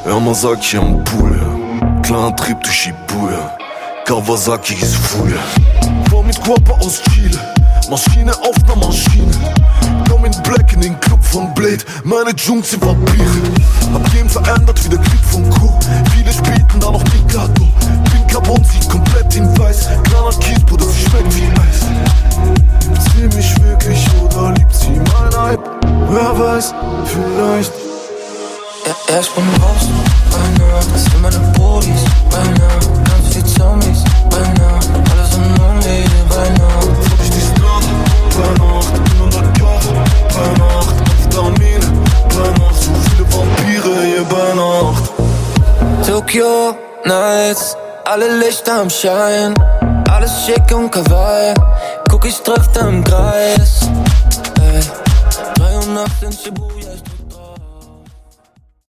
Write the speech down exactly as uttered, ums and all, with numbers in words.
Yamazaki am Pool, ja. Kleiner Trieb durch Shibuya. Kawasaki ist full, ja. War mit Guapa aus Chile. Maschine auf ner Maschine. Komm in Black in den Club von Blade. Meine Jungs sind Vampire. Hab Game verändert wie der Krieg von Co. Viele spielten da noch Mikado. Bin Carbon, sieht komplett in weiß. Kleiner Kies, Bruder, sie schmeckt wie Eis. Liebt sie mich wirklich oder liebt sie mein Hype? Wer weiß, vielleicht. Ja, ja, ich bin raus, bei Nacht. Das sind meine Brodis, bei Nacht. Ganz viel Zombies, bei Nacht. Alles um Only, bei Nacht. Ich die Straße, bei Nacht. Bin undercover, bei Nacht. Vitamine, bei Nacht. So viele Vampire hier bei Nacht. Tokyo Nights, alle Lichter am Schein. Alles schick und kawaii. Guck, ich treffe im Kreis. Ey, drei Uhr nachts in Shibuya.